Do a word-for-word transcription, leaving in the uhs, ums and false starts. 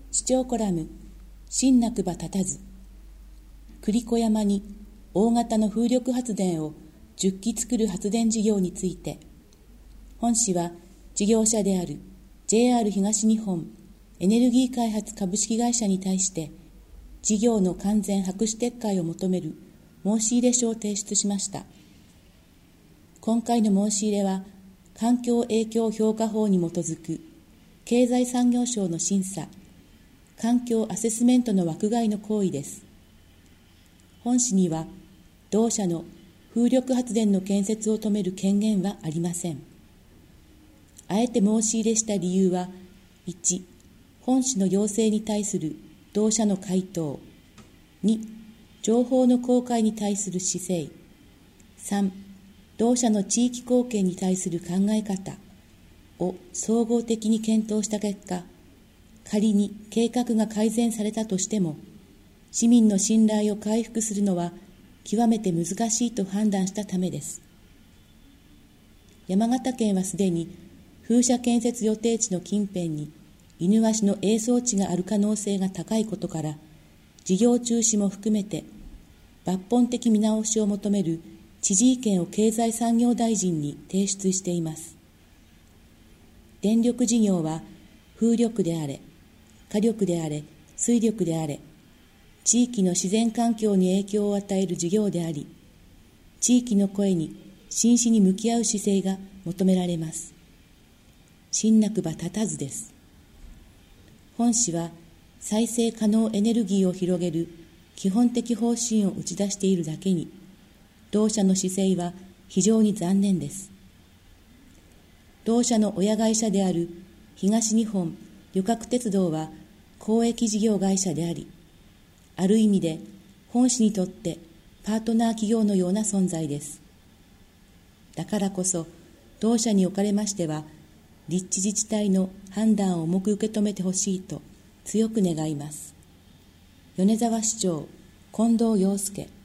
市長コラム、新なくば立たず。栗子山に大型の風力発電をじゅっき作る発電事業について、本市は事業者である ジェイアール 東日本エネルギー開発株式会社に対して、事業の完全白紙撤回を求める申し入れ書を提出しました。今回の申し入れは、環境影響評価法に基づく経済産業省の審査、環境アセスメントの枠外の行為です。本市には、同社の風力発電の建設を止める権限はありません。あえて申し入れした理由は、いち、本市の要請に対する同社の回答、に、情報の公開に対する姿勢、さん、同社の地域貢献に対する考え方を総合的に検討した結果、仮に計画が改善されたとしても、市民の信頼を回復するのは極めて難しいと判断したためです。山形県はすでに風車建設予定地の近辺にイヌワシの営巣地がある可能性が高いことから、事業中止も含めて抜本的見直しを求める知事意見を経済産業大臣に提出しています。電力事業は風力であれ、火力であれ、水力であれ、地域の自然環境に影響を与える事業であり、地域の声に真摯に向き合う姿勢が求められます。新なくば立たずです。本市は再生可能エネルギーを広げる基本的方針を打ち出しているだけに、同社の姿勢は非常に残念です。同社の親会社である東日本旅客鉄道は公益事業会社であり、ある意味で本市にとってパートナー企業のような存在です。だからこそ、同社におかれましては、立地自治体の判断を重く受け止めてほしいと強く願います。米沢市長、近藤洋介。